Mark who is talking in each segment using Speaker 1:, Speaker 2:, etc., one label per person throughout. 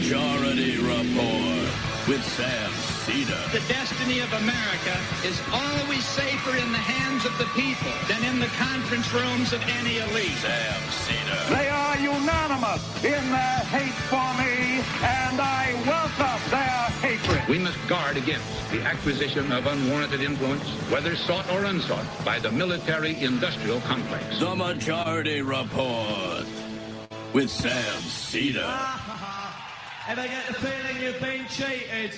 Speaker 1: Majority Report with Sam Seder.
Speaker 2: The destiny of America is always safer in the hands of the people than in the conference rooms of any elite.
Speaker 1: Sam Seder.
Speaker 3: They are unanimous in their hate for me, and I welcome their hatred.
Speaker 4: We must guard against the acquisition of unwarranted influence, whether sought or unsought, by the military-industrial complex.
Speaker 1: The Majority Report with Sam Seder.
Speaker 5: And I get the feeling you've been cheated.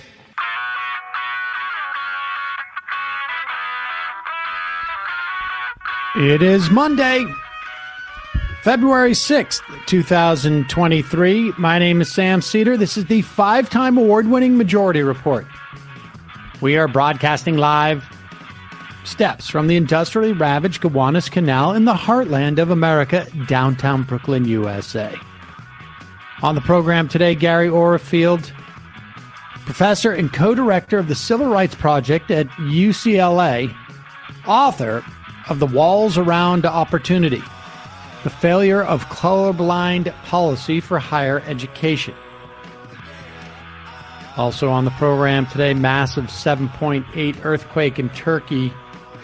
Speaker 6: It is Monday, February 6th, 2023. My name is Sam Seder. This is the five-time award-winning Majority Report. We are broadcasting live steps from the industrially ravaged Gowanus Canal in the heartland of America, downtown Brooklyn, USA. On the program today, Gary Orafield, professor and co-director of the Civil Rights Project at UCLA, author of The Walls Around Opportunity, the failure of colorblind policy for higher education. Also on the program today, massive 7.8 earthquake in Turkey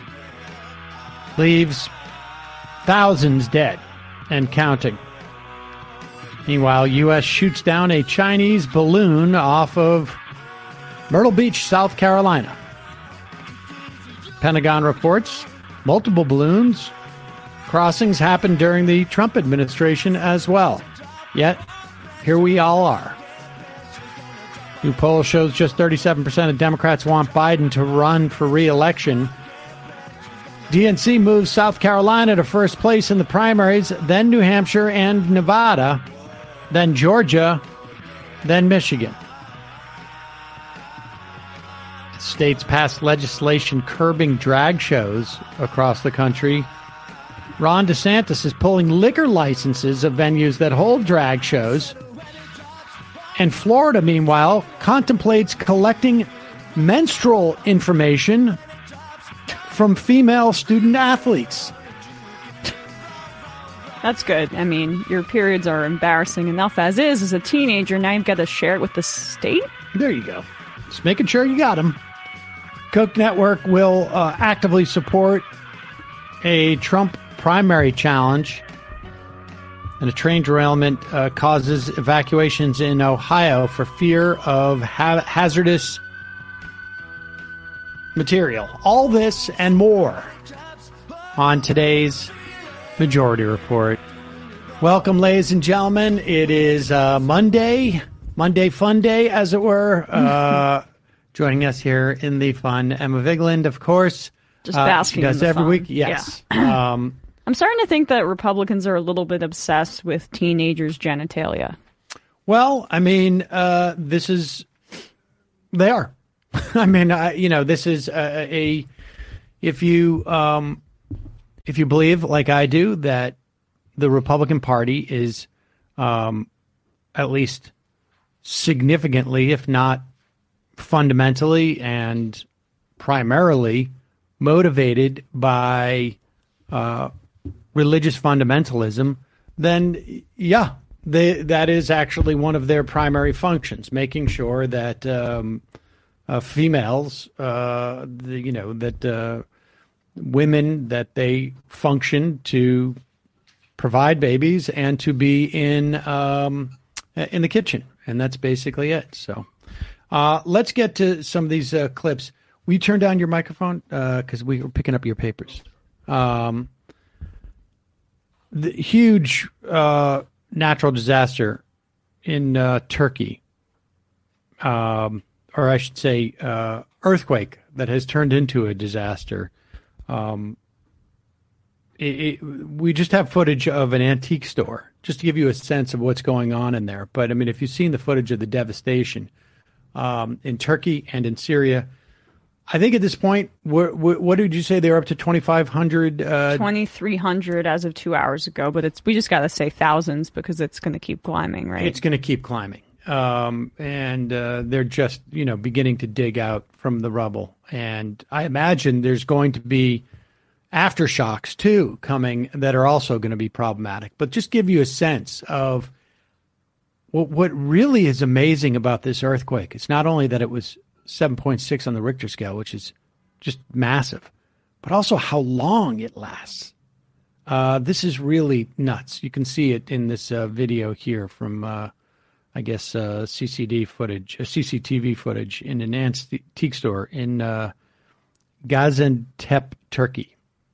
Speaker 6: leaves thousands dead and counting. Meanwhile, U.S. shoots down a Chinese balloon off of Myrtle Beach, South Carolina. Pentagon reports multiple balloons crossings happened during the Trump administration as well. Yet, here we all are. New poll shows just 37% of Democrats want Biden to run for re-election. DNC moves South Carolina to first place in the primaries, then New Hampshire and Nevada, then Georgia, then Michigan. States passed legislation curbing drag shows across the country. Ron DeSantis is pulling liquor licenses of venues that hold drag shows. And Florida, meanwhile, contemplates collecting menstrual information from female student athletes.
Speaker 7: That's good. I mean, your periods are embarrassing enough as is. As a teenager, now you've got to share it with the state?
Speaker 6: There you go. Just making sure you got them. Koch network will actively support a Trump primary challenge. And a train derailment causes evacuations in Ohio for fear of hazardous material. All this and more on today's Majority Report. Welcome, ladies and gentlemen. It is Monday fun day, as it were. Joining us here in the fun, Emma Vigeland, of course.
Speaker 7: Just basking
Speaker 6: she does
Speaker 7: in the
Speaker 6: every
Speaker 7: fun.
Speaker 6: week. Yes.
Speaker 7: Yeah. I'm starting to think that Republicans are a little bit obsessed with teenagers' genitalia.
Speaker 6: Well, I mean, they are. I mean, this is if you believe, like I do, that the Republican Party is at least significantly, if not fundamentally and primarily motivated by religious fundamentalism, then yeah, that is actually one of their primary functions, making sure that females, women, that they function to provide babies and to be in the kitchen, and that's basically it. So let's get to some of these clips. Will you turn down your microphone because we were picking up your papers? The huge natural disaster in Turkey, or I should say earthquake that has turned into a disaster. We just have footage of an antique store, just to give you a sense of what's going on in there. But, I mean, if you've seen the footage of the devastation in Turkey and in Syria, I think at this point, what did you say? They were up to 2,500?
Speaker 7: 2,300 as of 2 hours ago, but we just got to say thousands because it's going to keep climbing, right?
Speaker 6: It's going to keep climbing. And they're just, beginning to dig out from the rubble. And I imagine there's going to be aftershocks, too, coming that are also going to be problematic. But just give you a sense of what really is amazing about this earthquake is not only that it was 7.6 on the Richter scale, which is just massive, but also how long it lasts. This is really nuts. You can see it in this video here from, I guess, CCTV footage in an antique store in Gaziantep, Turkey.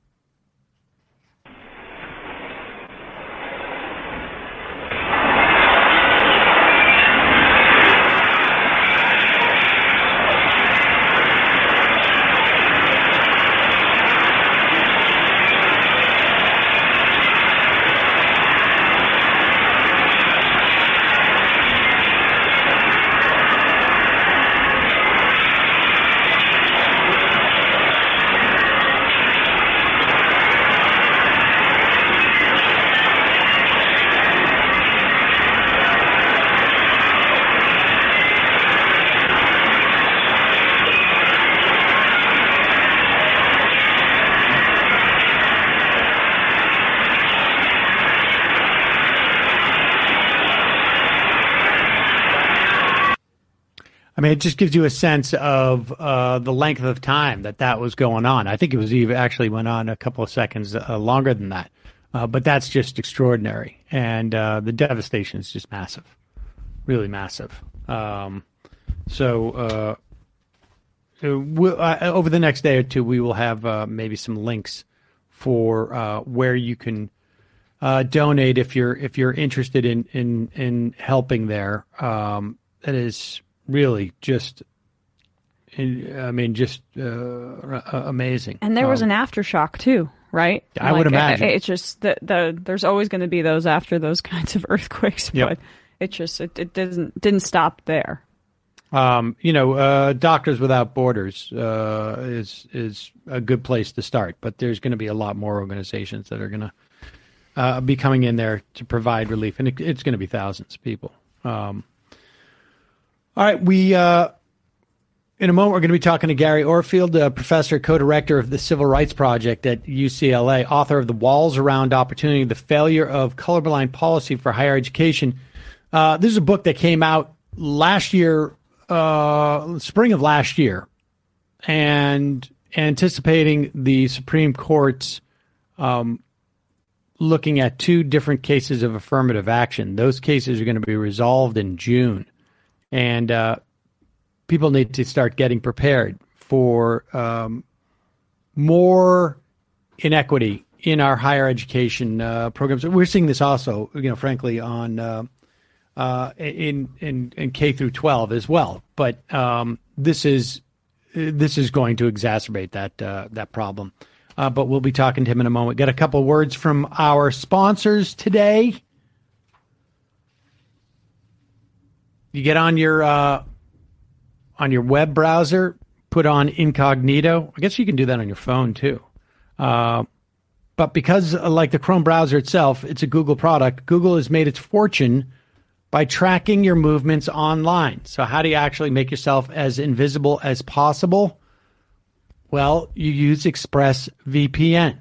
Speaker 6: I mean, it just gives you a sense of the length of time that was going on. I think it was even actually went on a couple of seconds longer than that. But that's just extraordinary. And the devastation is just massive, really massive. Over the next day or two, we will have maybe some links for where you can donate if you're interested in helping there. That is really just, I mean, just amazing.
Speaker 7: And there was an aftershock too, right?
Speaker 6: I would imagine.
Speaker 7: It's just there's always going to be those after those kinds of earthquakes, but it didn't stop there. Doctors Without Borders is a good place to start, but there's going to be a lot more organizations that are going to be coming in there to provide relief, and it's going to be thousands of people. All right, in a moment, we're going to be talking to Gary Orfield, professor, co-director of the Civil Rights Project at UCLA, author of The Walls Around Opportunity, The Failure of Colorblind Policy for Higher Education. This is a book that came out last year, spring of last year, and anticipating the Supreme Court's looking at two different cases of affirmative action. Those cases are going to be resolved in June. And people need to start getting prepared for more inequity in our higher education programs. We're seeing this also, frankly, on in K through 12 as well. But this is going to exacerbate that problem. But we'll be talking to him in a moment. Got a couple of words from our sponsors today. You get on your web browser, put on incognito. I guess you can do that on your phone too. But because, like the Chrome browser itself, it's a Google product, Google has made its fortune by tracking your movements online. So how do you actually make yourself as invisible as possible? Well, you use ExpressVPN.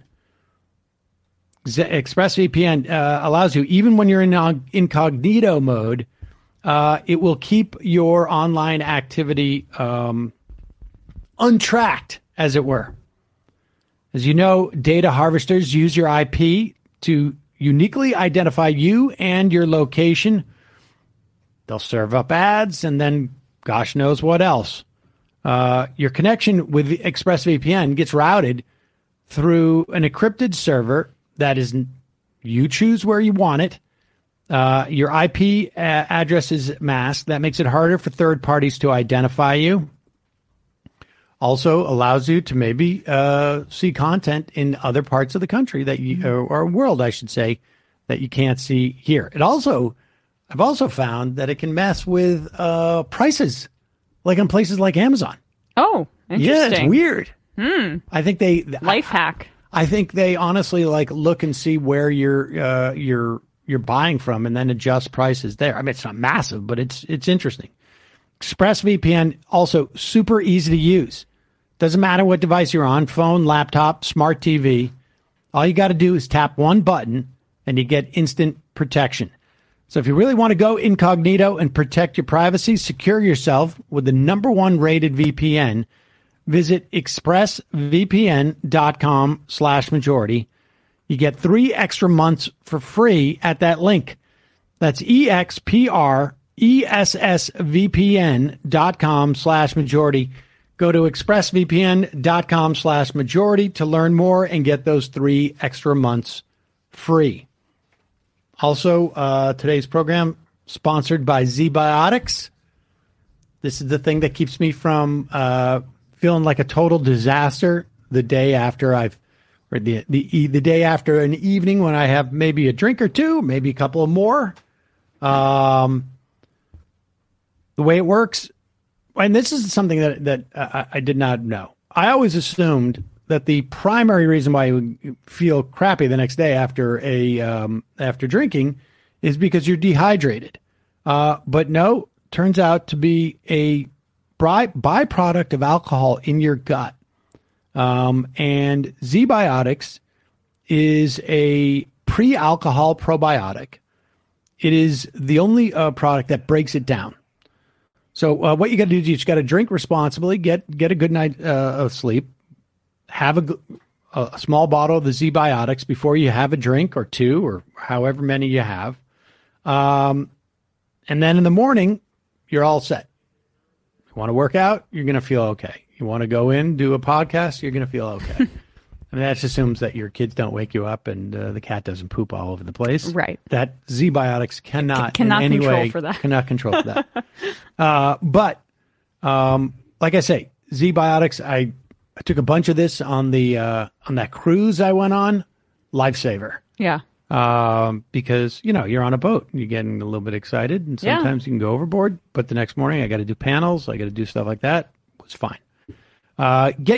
Speaker 7: ExpressVPN allows you, even when you're in incognito mode, it will keep your online activity untracked, as it were. As you know, data harvesters use your IP to uniquely identify you and your location. They'll serve up ads and then gosh knows what else. Your connection with ExpressVPN gets routed through an encrypted server that is, you choose where you want it. Your IP address is masked. That makes it harder for third parties to identify you. Also allows you to maybe see content in other parts of the country that you, or world, I should say, that you can't see here. I've also found that it can mess with prices, like on places like Amazon. Oh, interesting. Yeah, it's weird. I think life hack. I think they honestly look and see where you're buying from and then adjust prices there. I mean, it's not massive, but it's interesting. ExpressVPN, also super easy to use. Doesn't matter what device you're on, phone, laptop, smart TV. All you got to do is tap one button and you get instant protection.
Speaker 6: So if you really want to go incognito and protect your privacy, secure yourself with the #1 rated VPN, visit expressvpn.com/majority. You get 3 extra months for free at that link. That's expressvpn.com/majority. Go to expressvpn.com/majority to learn more and get those 3 extra months free. Also, today's program sponsored by ZBiotics. This is the thing that keeps me from feeling like a total disaster the day after the day after an evening when I have maybe a drink or two, maybe a couple of more. The way it works, and this is something that I did not know. I always assumed that the primary reason why you would feel crappy the next day after drinking is because you're dehydrated. But no, turns out to be a byproduct of alcohol in your gut. And ZBiotics is a pre-alcohol probiotic. It is the only product that breaks it down. So what you got to do is you just got to drink responsibly, get a good night of sleep, have a small bottle of the ZBiotics before you have a drink or two or however many you have. And then in the morning, you're all set. You want to work out, you're going to feel okay. You want to go in, do a podcast, you're going to feel okay. I mean, that just assumes that your kids don't wake you up and the cat doesn't poop all over the place.
Speaker 8: Right.
Speaker 6: That ZBiotics cannot
Speaker 8: in any
Speaker 6: control
Speaker 8: way, for that.
Speaker 6: Cannot control for that. But like I say, ZBiotics, I took a bunch of this on that cruise I went on. Lifesaver.
Speaker 8: Yeah.
Speaker 6: Because, you're on a boat. You're getting a little bit excited, and sometimes you can go overboard. But the next morning, I got to do panels. I got to do stuff like that. It was fine. Get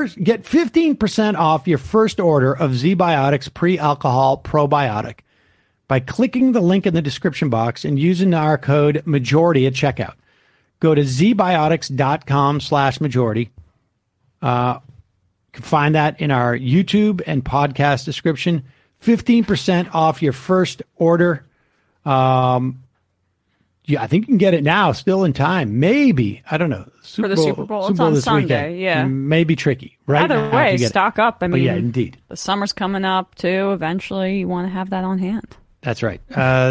Speaker 6: 15% off your first order of ZBiotics pre-alcohol probiotic by clicking the link in the description box and using our code majority at checkout. Go to zbiotics.com/majority. You can find that in our YouTube and podcast description. 15% off your first order. I think you can get it now, still in time. Maybe, I don't know.
Speaker 8: For the Super Bowl. It's on Sunday, yeah.
Speaker 6: Maybe tricky. Right.
Speaker 8: Either way, stock up. I mean,
Speaker 6: yeah, indeed.
Speaker 8: The summer's coming up, too. Eventually, you want to have that on hand.
Speaker 6: That's right.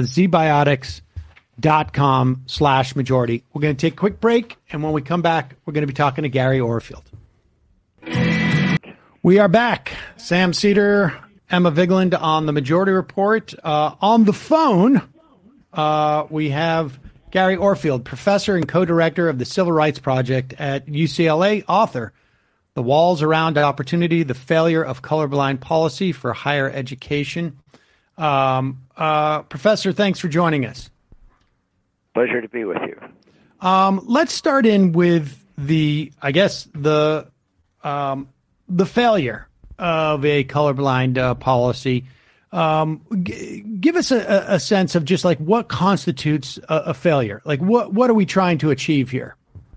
Speaker 6: zbiotics.com/majority. We're going to take a quick break, and when we come back, we're going to be talking to Gary Orfield. We are back. Sam Seder, Emma Vigeland on the Majority Report. On the phone, we have Gary Orfield, professor and co-director of the Civil Rights Project at UCLA, author, The Walls Around Opportunity, The Failure of Colorblind Policy for Higher Education. Professor, thanks for joining us.
Speaker 9: Pleasure to be with you.
Speaker 6: Let's start in with the failure of a colorblind policy. Give us a sense of just like what constitutes a failure. Like what are we trying to achieve here?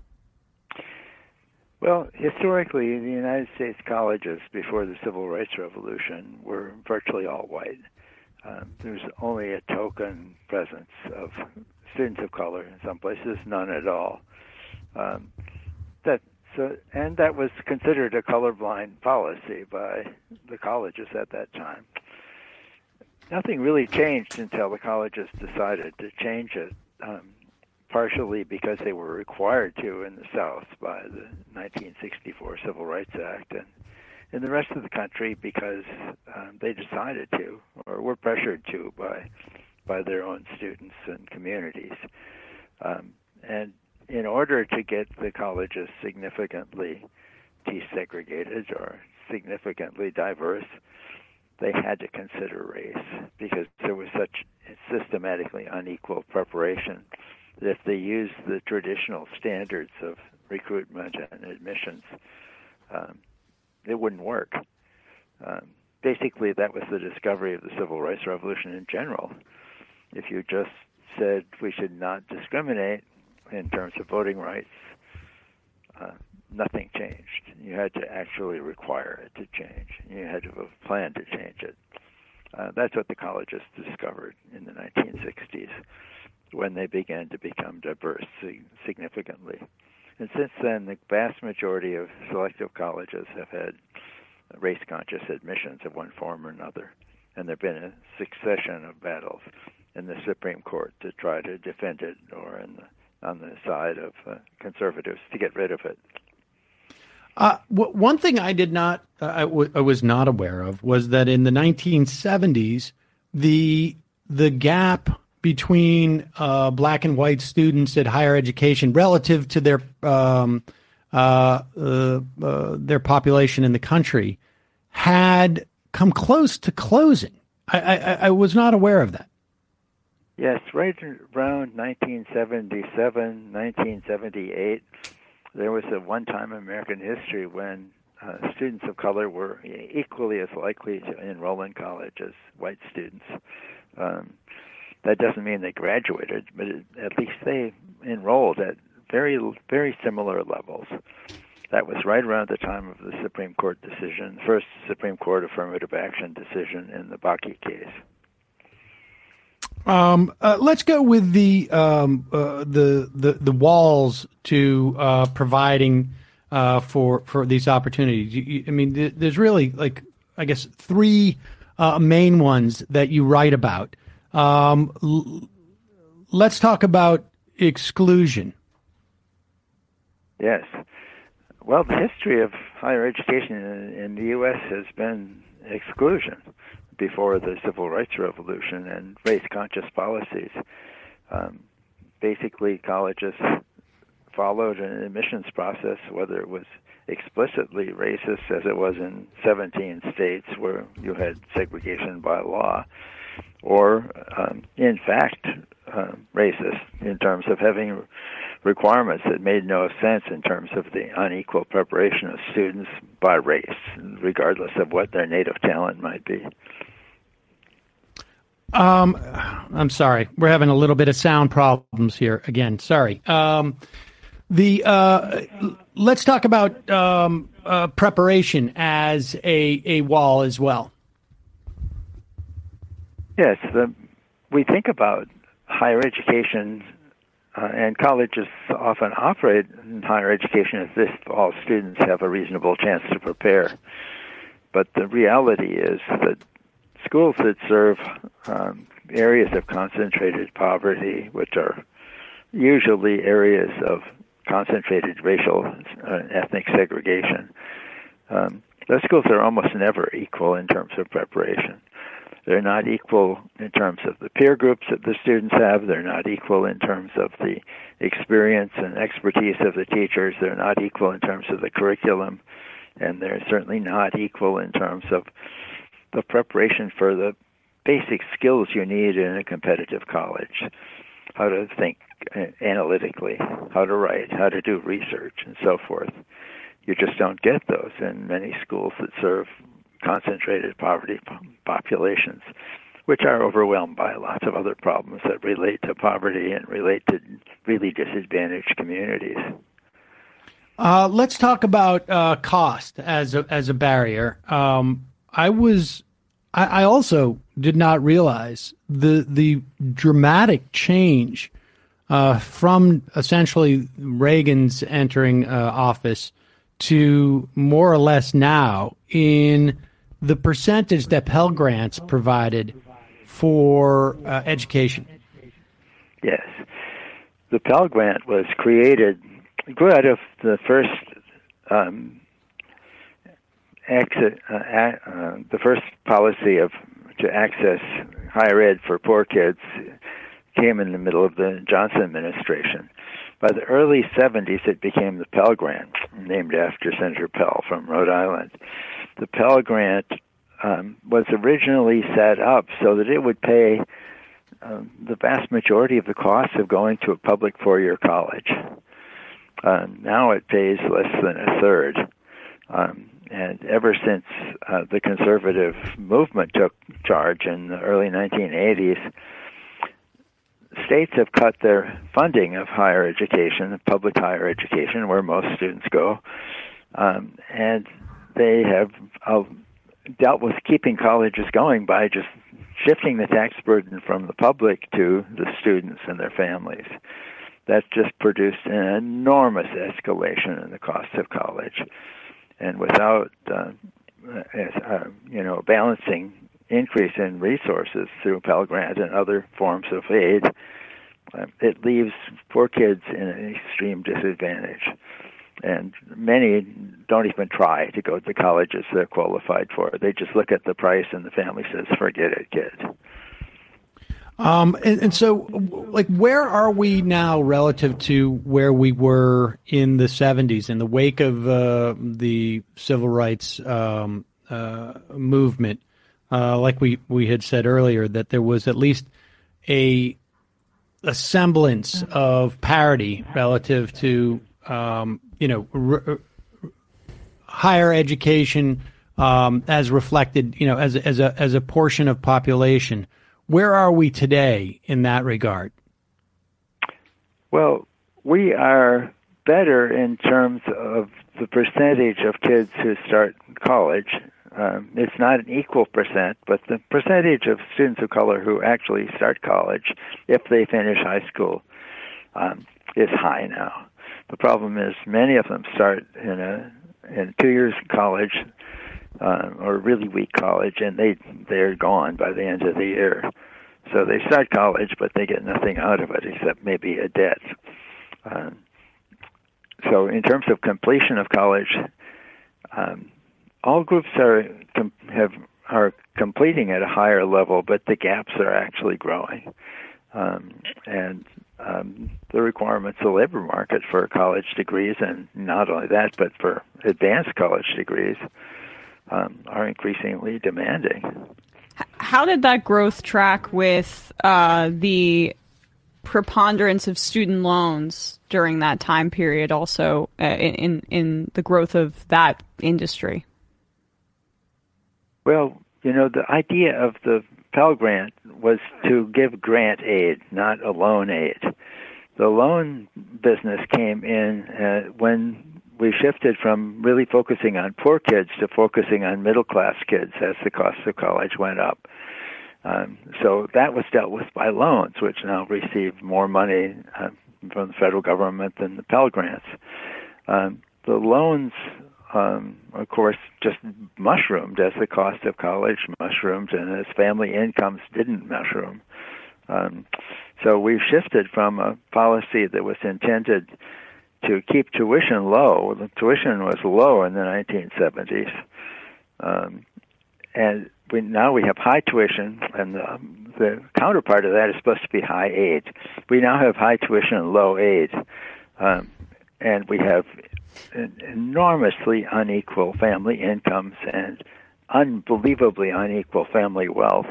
Speaker 9: Well, historically, the United States colleges before the Civil Rights Revolution were virtually all white. There's only a token presence of students of color in some places, none at all. That was considered a colorblind policy by the colleges at that time. Nothing really changed until the colleges decided to change it, partially because they were required to in the South by the 1964 Civil Rights Act, and in the rest of the country because they decided to, or were pressured to by their own students and communities. And in order to get the colleges significantly desegregated or significantly diverse, they had to consider race because there was such systematically unequal preparation that if they used the traditional standards of recruitment and admissions, it wouldn't work. Basically, that was the discovery of the Civil Rights Revolution in general. If you just said we should not discriminate in terms of voting rights, nothing changed. You had to actually require it to change. You had to have a plan to change it. That's what the colleges discovered in the 1960s when they began to become diverse significantly. And since then, the vast majority of selective colleges have had race-conscious admissions of one form or another. And there have been a succession of battles in the Supreme Court to try to defend it, or on the side of conservatives to get rid of it.
Speaker 6: One thing I did not, I was not aware of, was that in the 1970s, the gap between black and white students at higher education relative to their population in the country had come close to closing. I was not aware of that.
Speaker 9: Yes, right around 1977, 1978, there was a one-time in American history when students of color were equally as likely to enroll in college as white students. That doesn't mean they graduated, but at least they enrolled at very, very similar levels. That was right around the time of the Supreme Court decision, first Supreme Court affirmative action decision in the Bakke case.
Speaker 6: Let's go with the walls to providing for these opportunities. I mean, there's really, like, I guess, three main ones that you write about. Let's talk about exclusion.
Speaker 9: Yes. Well, the history of higher education in the U.S. has been exclusion before the Civil Rights Revolution and race-conscious policies. Basically, colleges followed an admissions process, whether it was explicitly racist, as it was in 17 states where you had segregation by law, or in fact racist in terms of having requirements that made no sense in terms of the unequal preparation of students by race, regardless of what their native talent might be.
Speaker 6: I'm sorry. We're having a little bit of sound problems here again. Sorry. Let's talk about preparation as a wall as well.
Speaker 9: Yes, we think about higher education, and colleges often operate in higher education as if all students have a reasonable chance to prepare. But the reality is that schools that serve areas of concentrated poverty, which are usually areas of concentrated racial and ethnic segregation, those schools are almost never equal in terms of preparation. They're not equal in terms of the peer groups that the students have. They're not equal in terms of the experience and expertise of the teachers. They're not equal in terms of the curriculum. And they're certainly not equal in terms of the preparation for the basic skills you need in a competitive college. How to think analytically, how to write, how to do research, and so forth. You just don't get those in many schools that serve concentrated poverty populations, which are overwhelmed by lots of other problems that relate to poverty and relate to really disadvantaged communities.
Speaker 6: Let's talk about cost as a barrier. I also did not realize the dramatic change from essentially Reagan's entering office to more or less now in the percentage that Pell Grants provided for education.
Speaker 9: Yes. The Pell Grant was created, grew out of the first the first policy to access higher ed for poor kids came in the middle of the Johnson administration. By the early 70s, it became the Pell Grant, named after Senator Pell from Rhode Island. The Pell Grant was originally set up so that it would pay the vast majority of the costs of going to a public four-year college. Now it pays less than a third. And ever since the conservative movement took charge in the early 1980s, states have cut their funding of higher education, public higher education, where most students go, and they have dealt with keeping colleges going by just shifting the tax burden from the public to the students and their families. That just produced an enormous escalation in the cost of college. And without a balancing increase in resources through Pell Grant and other forms of aid, it leaves poor kids in an extreme disadvantage. And many don't even try to go to the colleges they're qualified for. They just look at the price and the family says, forget it, kid.
Speaker 6: And so, like, where are we now relative to where we were in the 70s in the wake of the civil rights movement? Like we had said earlier, that there was at least a semblance of parity relative to higher education as reflected, as a portion of population. Where are we today in that regard?
Speaker 9: Well, we are better in terms of the percentage of kids who start college. It's not an equal percent, but the percentage of students of color who actually start college, if they finish high school, is high now. The problem is many of them start in 2 years of college, or really weak college, and they're gone by the end of the year. So they start college, but they get nothing out of it except maybe a debt. So in terms of completion of college, all groups are completing at a higher level, but the gaps are actually growing. And the requirements of the labor market for college degrees, and not only that, but for advanced college degrees, are increasingly demanding.
Speaker 8: How did that growth track with the preponderance of student loans during that time period, also in the growth of that industry?
Speaker 9: Well, the idea of the Pell Grant was to give grant aid, not a loan aid. The loan business came in when we shifted from really focusing on poor kids to focusing on middle-class kids as the cost of college went up. So that was dealt with by loans, which now receive more money from the federal government than the Pell Grants. The loans, of course, just mushroomed as the cost of college mushroomed and as family incomes didn't mushroom. So we've shifted from a policy that was intended to keep tuition low. The tuition was low in the 1970s. And now we have high tuition, and the counterpart of that is supposed to be high aid. We now have high tuition and low aid. And we have enormously unequal family incomes and unbelievably unequal family wealth.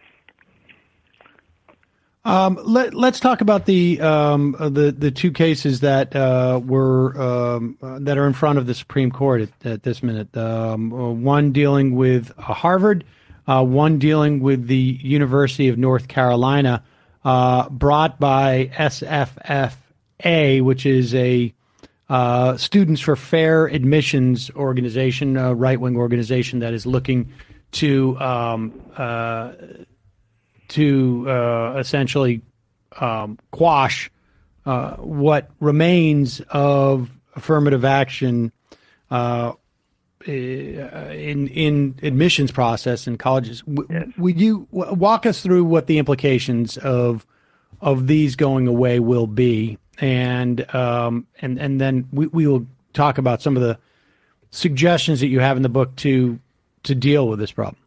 Speaker 6: Let's talk about the two cases that that are in front of the Supreme Court at this minute. One dealing with Harvard, one dealing with the University of North Carolina, brought by SFFA, which is a Students for Fair Admissions organization, a right-wing organization that is looking to essentially quash what remains of affirmative action in admissions process in colleges.
Speaker 9: Yes.
Speaker 6: Would you walk us through what the implications of these going away will be, and then we will talk about some of the suggestions that you have in the book to deal with this problem.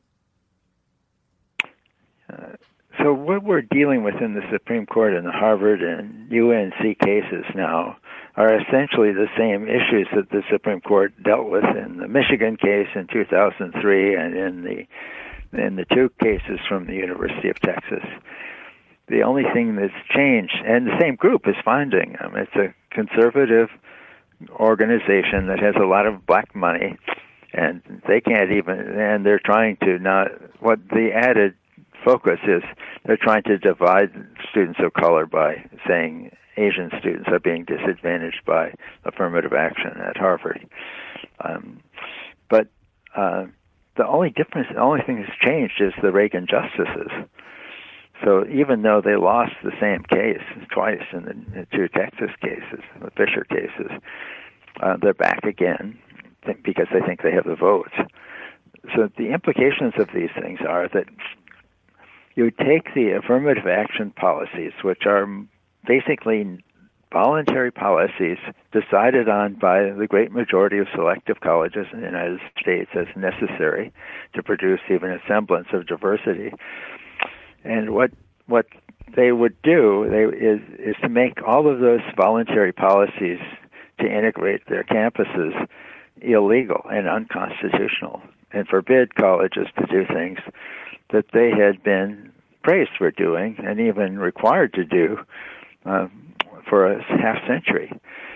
Speaker 9: So what we're dealing with in the Supreme Court and the Harvard and UNC cases now are essentially the same issues that the Supreme Court dealt with in the Michigan case in 2003 and in the two cases from the University of Texas. The only thing that's changed, and the same group is finding them, it's a conservative organization that has a lot of black money, and they can't even, and they're trying to not, what the added focus is, they're trying to divide students of color by saying Asian students are being disadvantaged by affirmative action at Harvard. But the only thing that's changed is the Reagan justices. So even though they lost the same case twice in the two Texas cases, the Fisher cases, they're back again because they think they have the votes. So the implications of these things are that you take the affirmative action policies, which are basically voluntary policies decided on by the great majority of selective colleges in the United States as necessary to produce even a semblance of diversity. And what they would do is to make all of those voluntary policies to integrate their campuses illegal and unconstitutional, and forbid colleges to do things that they had been praised for doing and even required to do for a half century.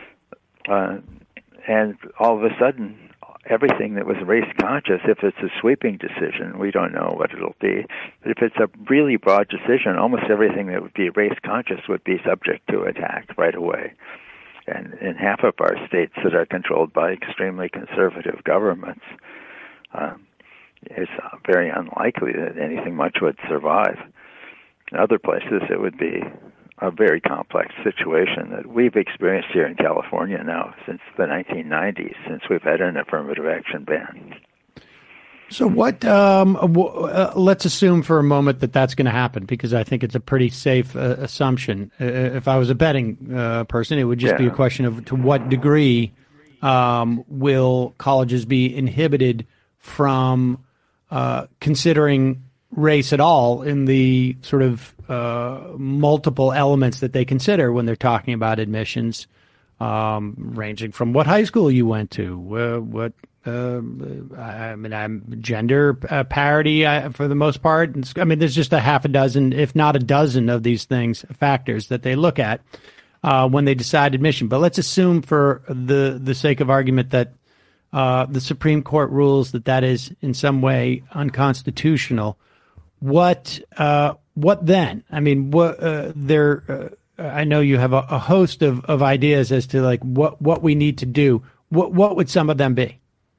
Speaker 9: And all of a sudden, everything that was race conscious, if it's a sweeping decision, we don't know what it'll be, but if it's a really broad decision, almost everything that would be race conscious would be subject to attack right away. And in half of our states that are controlled by extremely conservative governments, it's very unlikely that anything much would survive. In other places, it would be a very complex situation that we've experienced here in California now since the 1990s, since we've had an affirmative action ban.
Speaker 6: So what, let's assume for a moment that that's going to happen, because I think it's a pretty safe assumption. If I was a betting person, it would just be a question of to what degree will colleges be inhibited from considering race at all in the sort of multiple elements that they consider when they're talking about admissions, ranging from what high school you went to, I'm gender parity for the most part. I mean, there's just a half a dozen, if not a dozen, of these factors that they look at when they decide admission. But let's assume, for the sake of argument, that the Supreme Court rules that is in some way unconstitutional. What then? I mean, I know you have a host of ideas as to like what we need to do. What would some of them be?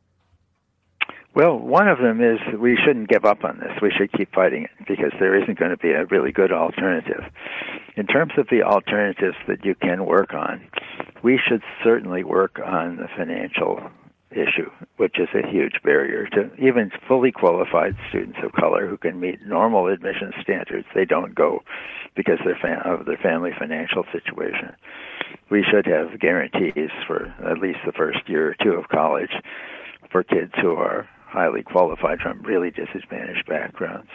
Speaker 9: Well, one of them is we shouldn't give up on this. We should keep fighting it because there isn't going to be a really good alternative. In terms of the alternatives that you can work on, we should certainly work on the financial issue, which is a huge barrier to even fully qualified students of color who can meet normal admission standards. They don't go because of their family financial situation. We should have guarantees for at least the first year or two of college for kids who are highly qualified from really disadvantaged backgrounds.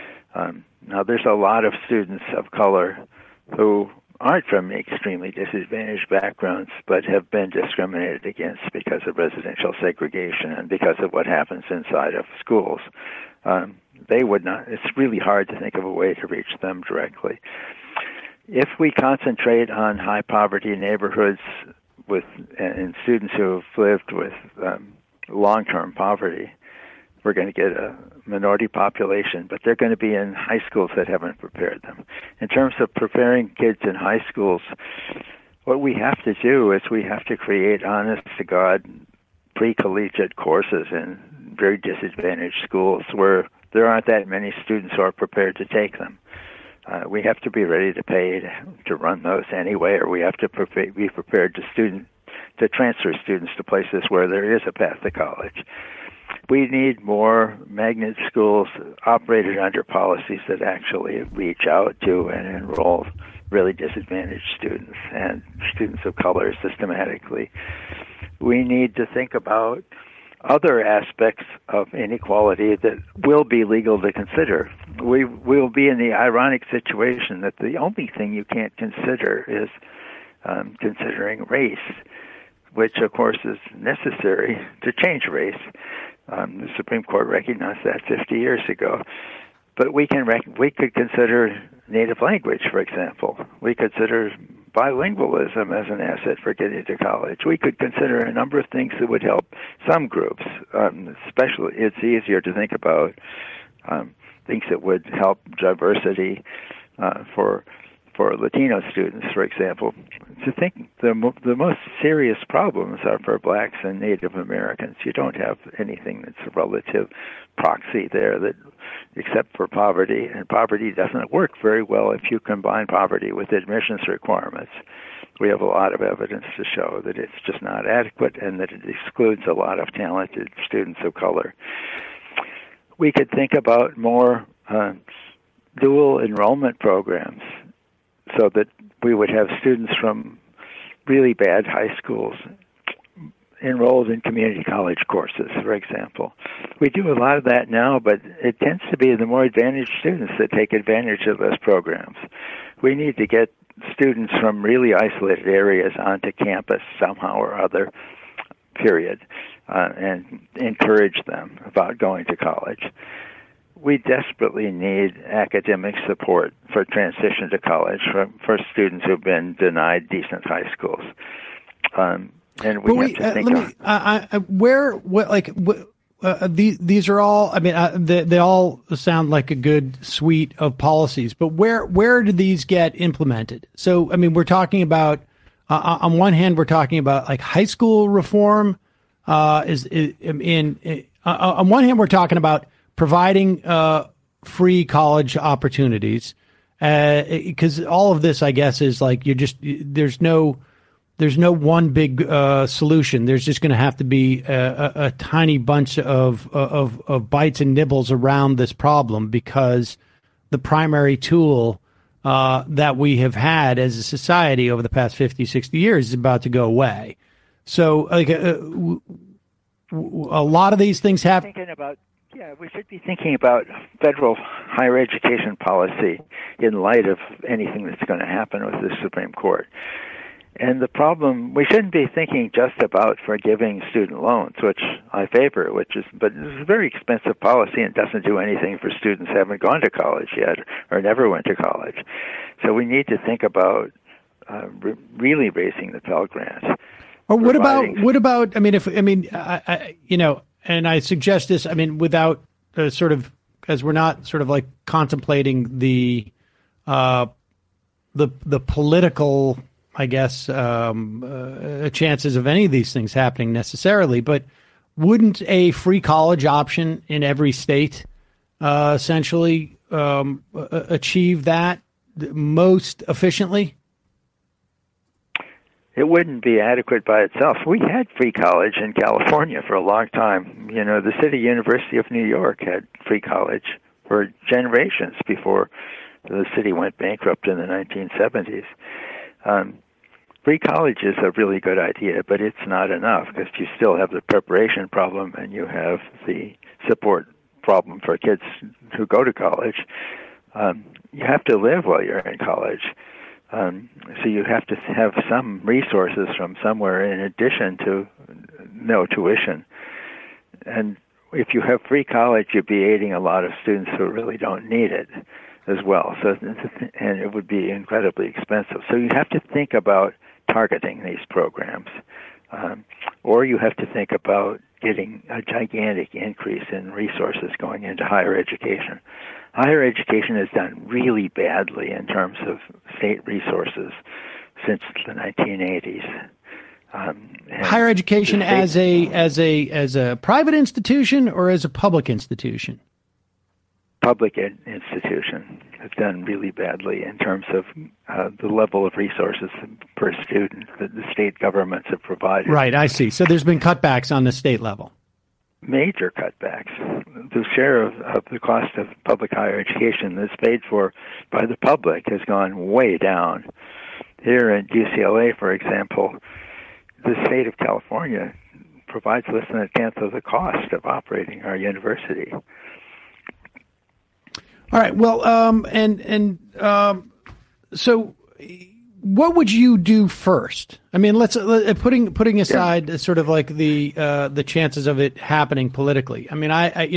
Speaker 9: Now, there's a lot of students of color who aren't from extremely disadvantaged backgrounds, but have been discriminated against because of residential segregation and because of what happens inside of schools. They would not. It's really hard to think of a way to reach them directly. If we concentrate on high poverty neighborhoods and students who have lived with long-term poverty, we're going to get a minority population, but they're going to be in high schools that haven't prepared them. In terms of preparing kids in high schools, what we have to do is we have to create honest-to-God pre-collegiate courses in very disadvantaged schools where there aren't that many students who are prepared to take them. We have to be ready to pay to run those anyway, or we have to be prepared to transfer students to places where there is a path to college. We need more magnet schools operated under policies that actually reach out to and enroll really disadvantaged students and students of color systematically. We need to think about other aspects of inequality that will be legal to consider. We will be in the ironic situation that the only thing you can't consider is considering race, which, of course, is necessary to change race. The Supreme Court recognized that 50 years ago. But we could consider native language, for example. We consider bilingualism as an asset for getting to college. We could consider a number of things that would help some groups. Especially, it's easier to think about things that would help diversity for Latino students, for example. to think the most serious problems are for blacks and Native Americans. You don't have anything that's a relative proxy there that, except for poverty, and poverty doesn't work very well if you combine poverty with admissions requirements. We have a lot of evidence to show that it's just not adequate and that it excludes a lot of talented students of color. We could think about more dual enrollment programs so that we would have students from really bad high schools enrolled in community college courses, for example. We do a lot of that now, but it tends to be the more advantaged students that take advantage of those programs. We need to get students from really isolated areas onto campus somehow or other, period, and encourage them about going to college. We desperately need academic support for transition to college for students who've been denied decent high schools. And we have to think
Speaker 6: these are all, I mean, they all sound like a good suite of policies, but where do these get implemented? So, I mean, we're talking about, on one hand, we're talking about like high school reform, on one hand, we're talking about providing free college opportunities, because all of this, I guess, is like there's no one big solution. There's just going to have to be a tiny bunch of bites and nibbles around this problem, because the primary tool that we have had as a society over the past 50, 60 years is about to go away. So, like, a lot of these things have.
Speaker 9: We should be thinking about federal higher education policy in light of anything that's going to happen with the Supreme Court. And the problem, we shouldn't be thinking just about forgiving student loans, which I favor, but it's a very expensive policy and doesn't do anything for students who haven't gone to college yet or never went to college. So we need to think about really raising the Pell Grant.
Speaker 6: Or what about? I mean, and I suggest this, I mean, without sort of, as we're not sort of like contemplating the political, I guess, chances of any of these things happening necessarily, but wouldn't a free college option in every state essentially achieve that most efficiently?
Speaker 9: It wouldn't be adequate by itself. We had free college in California for a long time. You know, the City University of New York had free college for generations before the city went bankrupt in the 1970s. Free college is a really good idea, but it's not enough, because you still have the preparation problem and you have the support problem for kids who go to college. You have to live while you're in college. So you have to have some resources from somewhere in addition to no tuition. And if you have free college, you'd be aiding a lot of students who really don't need it as well. So, and it would be incredibly expensive. So you have to think about targeting these programs. Or you have to think about getting a gigantic increase in resources going into higher education. Higher education has done really badly in terms of state resources since the 1980s.
Speaker 6: Higher education as a private institution or as a public institution?
Speaker 9: Public institution has done really badly in terms of the level of resources per student that the state governments have provided.
Speaker 6: Right, I see. So there's been cutbacks on the state level.
Speaker 9: Major cutbacks. The share of the cost of public higher education that's paid for by the public has gone way down. Here at UCLA, for example, the state of California provides less than a tenth of the cost of operating our university.
Speaker 6: All right. Well, so what would you do first? I mean, let's putting aside sort of like the chances of it happening politically. I mean, I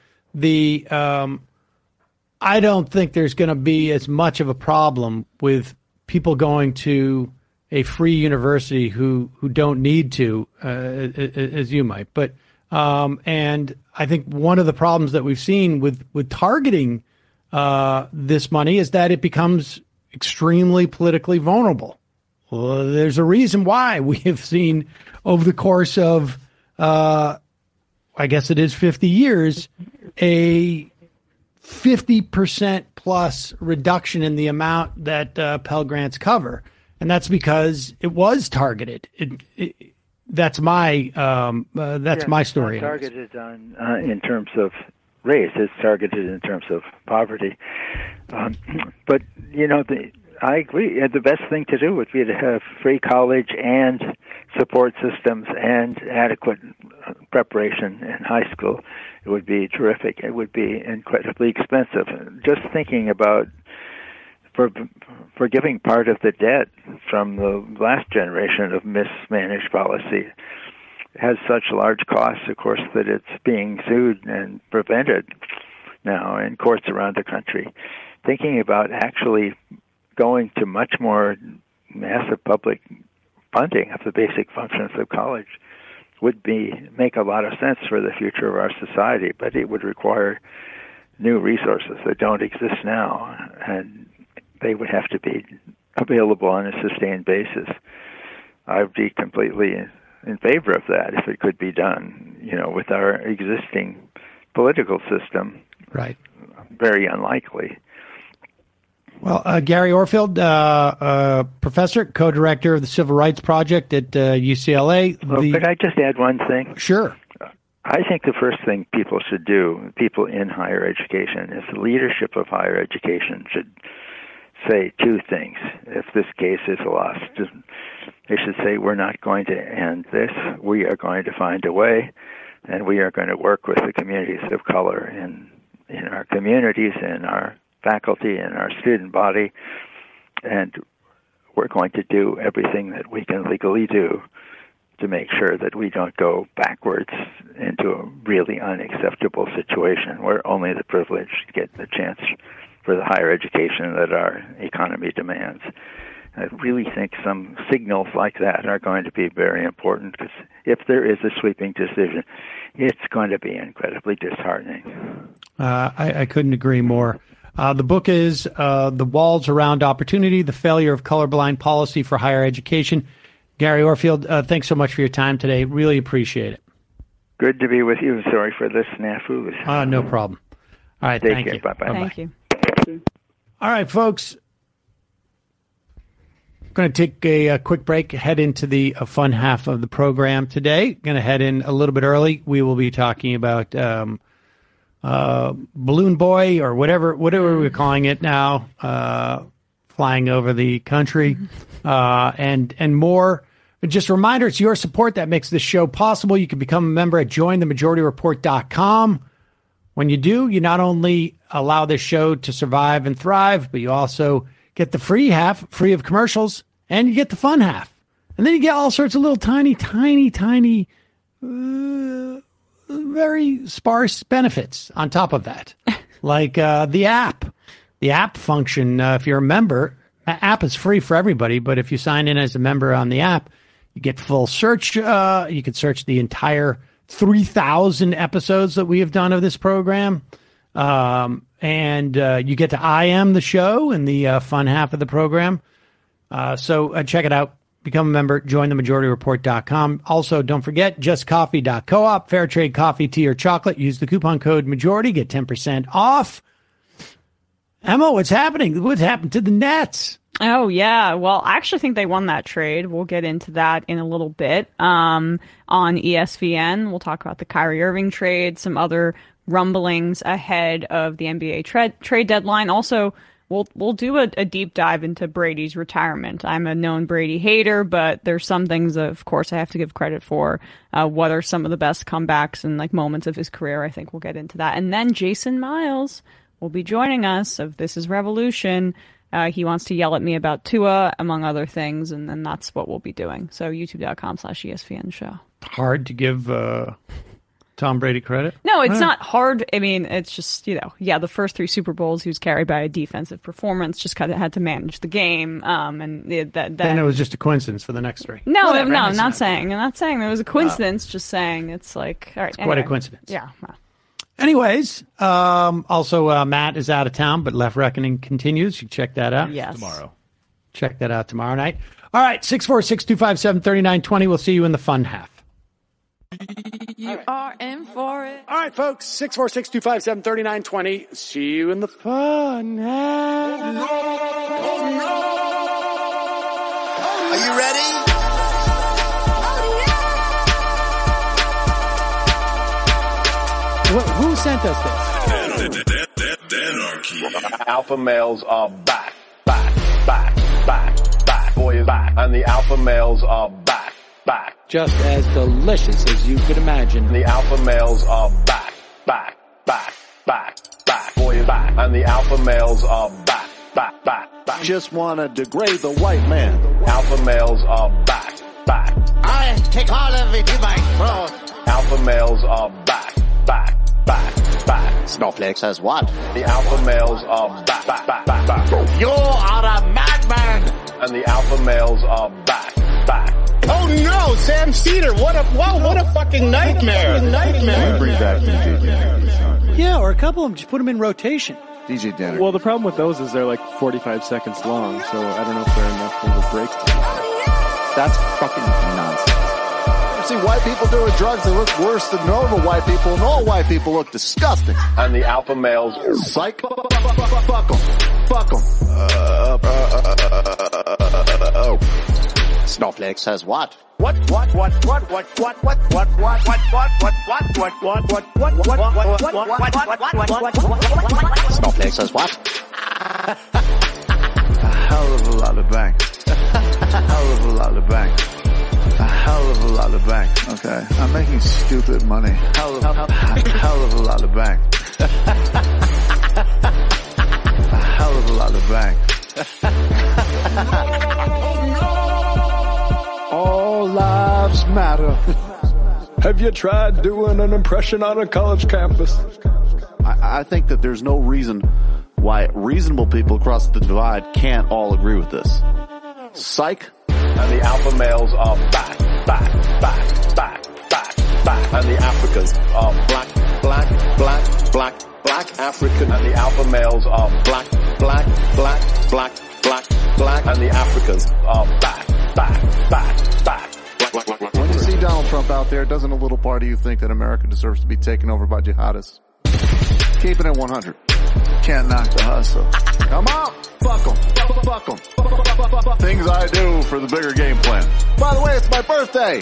Speaker 6: don't think there's going to be as much of a problem with people going to a free university who don't need to, as you might. But and I think one of the problems that we've seen with targeting this money is that it becomes extremely politically vulnerable. Well, there's a reason why we have seen over the course of, I guess it is 50 years, a 50% plus reduction in the amount that Pell Grants cover. And that's because it was targeted. That's my my story.
Speaker 9: It's not targeted on in terms of race. It's targeted in terms of poverty. But I agree. The best thing to do would be to have free college and support systems and adequate preparation in high school. It would be terrific. It would be incredibly expensive. Just thinking about forgiving part of the debt from the last generation of mismanaged policy has such large costs, of course, that it's being sued and prevented now in courts around the country. Thinking about actually going to much more massive public funding of the basic functions of college would make a lot of sense for the future of our society, but it would require new resources that don't exist now, and they would have to be available on a sustained basis. I would be completely in favor of that if it could be done, with our existing political system.
Speaker 6: Right.
Speaker 9: Very unlikely.
Speaker 6: Well, Gary Orfield, professor, co-director of the Civil Rights Project at UCLA.
Speaker 9: Could I just add one thing?
Speaker 6: Sure.
Speaker 9: I think the first thing people should do, people in higher education, is the leadership of higher education should say two things. If this case is lost, they should say, we're not going to end this. We are going to find a way, and we are going to work with the communities of color in our communities, in our faculty, in our student body, and we're going to do everything that we can legally do to make sure that we don't go backwards into a really unacceptable situation where only the privileged get the chance for the higher education that our economy demands. I really think some signals like that are going to be very important, because if there is a sweeping decision, it's going to be incredibly disheartening.
Speaker 6: I couldn't agree more. The book is The Walls Around Opportunity, The Failure of Colorblind Policy for Higher Education. Gary Orfield, thanks so much for your time today. Really appreciate it.
Speaker 9: Good to be with you. Sorry for this snafu.
Speaker 6: No problem. All right,
Speaker 9: Take
Speaker 6: thank
Speaker 9: care.
Speaker 6: you.
Speaker 9: Bye-bye.
Speaker 8: Thank you.
Speaker 6: All right, folks. Going to take a quick break, head into the fun half of the program today. Going to head in a little bit early. We will be talking about Balloon Boy, or whatever we're calling it now, flying over the country, and more. Just a reminder, it's your support that makes this show possible. You can become a member at jointhemajority.report.com. When you do, you not only allow this show to survive and thrive, but you also get the free half, free of commercials, and you get the fun half. And then you get all sorts of little tiny, very sparse benefits on top of that. Like the app. The app function, if you're a member, the app is free for everybody, but if you sign in as a member on the app, you get full search. You can search the entire 3,000 episodes that we have done of this program. And you get to IM the show in the fun half of the program. So check it out. Become a member. JoinTheMajorityReport.com. Also, don't forget, JustCoffee.coop. Fair trade coffee, tea, or chocolate. Use the coupon code MAJORITY. Get 10% off. Emma, what's happening? What's happened to the Nets?
Speaker 8: Oh, yeah. Well, I actually think they won that trade. We'll get into that in a little bit. On ESPN, we'll talk about the Kyrie Irving trade, some other rumblings ahead of the NBA trade deadline. Also, we'll do a deep dive into Brady's retirement. I'm a known Brady hater, but there's some things, of course, I have to give credit for. What are some of the best comebacks and moments of his career? I think we'll get into that. And then Jason Miles will be joining us of This Is Revolution. He wants to yell at me about Tua, among other things, and then that's what we'll be doing. So youtube.com/ESPN show.
Speaker 6: Hard to give Tom Brady credit?
Speaker 8: No, it's not hard. I mean, it's just, the first 3 Super Bowls, he was carried by a defensive performance, just kind of had to manage the game. Then
Speaker 6: it was just a coincidence for the next 3.
Speaker 8: No, I'm not saying there was a coincidence, just saying it's like, all right.
Speaker 6: It's quite a coincidence.
Speaker 8: Yeah.
Speaker 6: Anyways, also Matt is out of town, but Left Reckoning continues. You check that out.
Speaker 8: Yes.
Speaker 1: Tomorrow.
Speaker 6: Check that out tomorrow night. All right, 646-257-3920. We'll see you in the fun half.
Speaker 10: You are in for it.
Speaker 6: All right, folks, 646-257-3920. See you in the fun half.
Speaker 11: Oh, no. Oh, no. Are you ready?
Speaker 6: Who sent us this?
Speaker 12: Anarchy. Alpha males are back. Boy is back. And the alpha males are back.
Speaker 6: Just as delicious as you could imagine.
Speaker 12: The alpha males are back. Boy is back. And the alpha males are back.
Speaker 13: Just want to degrade the white man.
Speaker 12: Alpha males are back.
Speaker 11: I take all of it in my throat.
Speaker 12: Alpha males are back.
Speaker 13: Snowflake says what?
Speaker 12: The alpha males are back.
Speaker 11: You are a madman.
Speaker 12: And the alpha males are back.
Speaker 11: Oh no, Sam Cedar, what a fucking nightmare.
Speaker 13: Bring back DJ.
Speaker 6: Yeah, or a couple of them. Just put them in rotation.
Speaker 13: DJ Danner.
Speaker 14: Well, the problem with those is they're like 45 seconds long, so I don't know if they're enough of a break.
Speaker 13: That's fucking nonsense. See white people doing drugs, they look worse than normal white people, and all white people look disgusting.
Speaker 12: And the alpha males,
Speaker 13: psych, fuck them. Snowflake says what?
Speaker 11: What?
Speaker 13: Snowflake says what?
Speaker 15: A hell of a lot of bang. A hell of a lot of bang. A hell of a lot of bang. Okay, I'm making stupid money. Hell of a lot of bang. A hell of a lot of bang.
Speaker 16: All lives matter. Have you tried doing an impression on a college campus?
Speaker 13: I think that there's no reason why reasonable people across the divide can't all agree with this. Psych.
Speaker 12: And the alpha males are back. And the Africans are black African. And the alpha males are black. And the Africans are back.
Speaker 13: When you see Donald Trump out there, doesn't a little part of you think that America deserves to be taken over by jihadists? Keeping it 100.
Speaker 15: Can't knock the hustle.
Speaker 13: Come on, fuck them. Things I do for the bigger game plan. By the way, it's my birthday.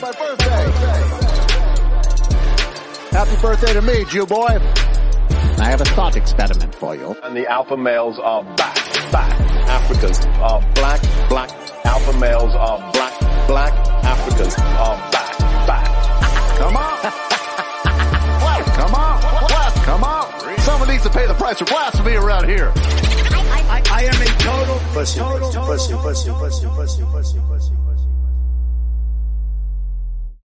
Speaker 13: Happy birthday to me, Jew boy. I have a thought experiment for you.
Speaker 12: And the alpha males are back. Africans are black. Alpha males are black. Africans are back.
Speaker 13: Come on. Someone needs to pay the price for blasphemy around here.
Speaker 11: I am a total pussy.